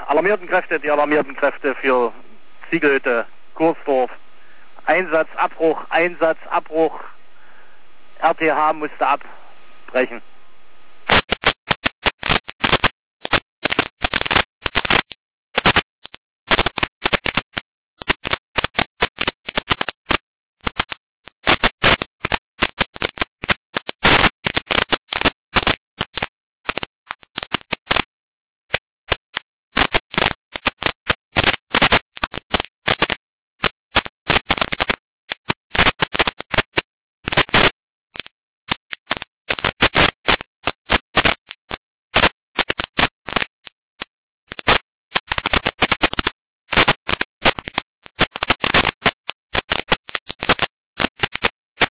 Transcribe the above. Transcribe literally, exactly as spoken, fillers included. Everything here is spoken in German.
alarmierten Kräfte, die alarmierten Kräfte für Ziegelhütte, Kursdorf. Einsatzabbruch, Einsatzabbruch. R T H musste abbrechen.